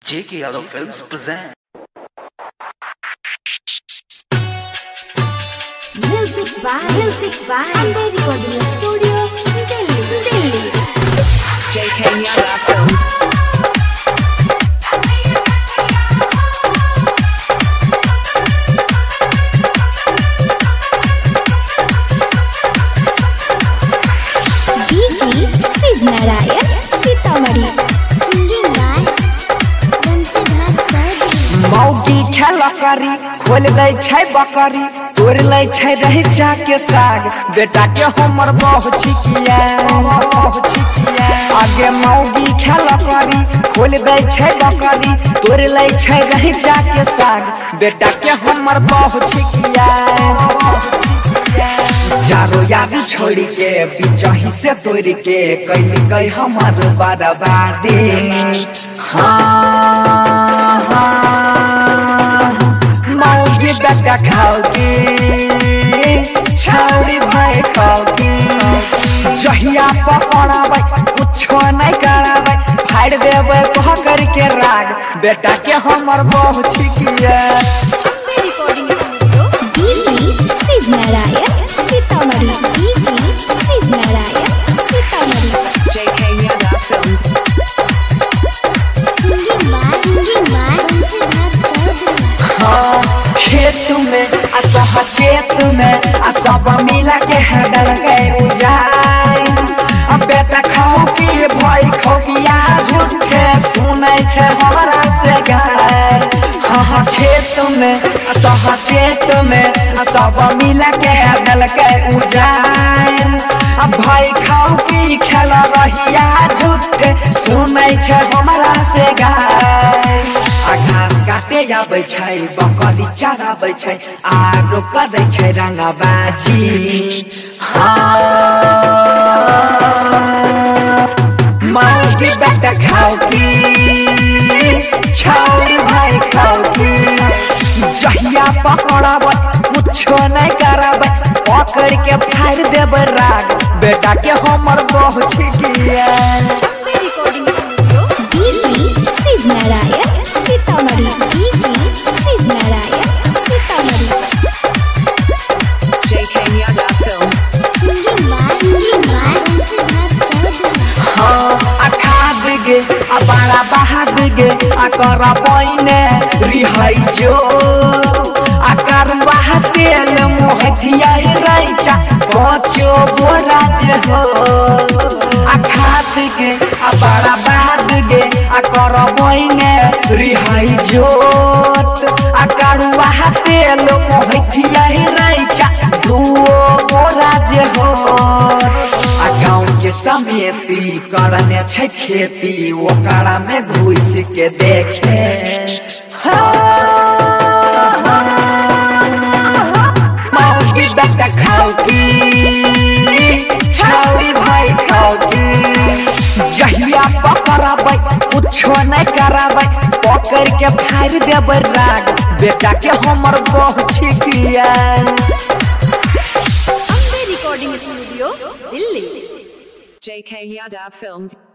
J.K. Yadav Films present. Music by Amber Recording Studio, Delhi. J.K. Yadav Films. Shiv Narayan Sitamarhi singing by Bansidhar Chaudhary. मौगी खेल करी खोल दे छै बकरी तोड़ ले छै रही चा के साग बेटा के हमर बहु छिकिया आगे मौगी खेल करी खोल दे छै बकरी तोड़ ले छै रही चा के साग बेटा के हमर बहु छिकिया चारो याद छोड़ के बिचही से तोड़ के कैली गई हमार बर्बादी। मौगी बेटा खाओगी छौरी भाई खाओगी जहिया पकड़ाबै कुछो नहीं कराबै फाड़ देबै कह करके राग बेटा के हमर बहु छिकिया। Shiv Narayan Sitamarhi Shiv Narayan Sitamarhi. J.K. Yadav Films. Singing by Bansidhar Chaudhary. खेत में असह चेत में सब मिला के हडल गए उजाई बेटा खाओ की भाई खोकिया झूठे सुनै छै हमरा से गाय। हाँ खेत में असह चेत में सब मिला के हडल गए उजाई भाई खाओ की खेल रहिया झूठे सुनै छै हमरा से गाय। घास काटे आबै छै बकरी चराबै छै आरो करै छै रंगबाजी। मौगी बेटा खाओगी छौरी भाई खाओगी जहिया पकड़ाबै कुछो नहीं कराबै पकड़ के फाड़ देबै राग बेटा के हमर बहु छिकिया। Shiv Narayan Sitamarhi Shiv Narayan Sitamarhi. J.K. Yadav Films. Singing by Bansidhar Chaudhary. खाद गे बड़ा बहाद गे कर पैने रिहाई जो आकर बाह तेल मोहथिया रैचा कचो बोरा जे हो खाद गे बड़ा बहाद गे कर पैने रिहाई जोत आकर बाह तेल मोहथिया रैचा दुओ बोरा जे हो गाँव के समेती करने छै खेती ओकरा में घुस के देखे। मौगी बेटा खाओगी छौरी भाई खाओगी जहिया पकड़ाबै कुछो नहीं कराबै पकड़ के फाड़ देबै राग बेटा के हमर बहु छिकिया। Recording studio Delhi. J.K. Yadav Films.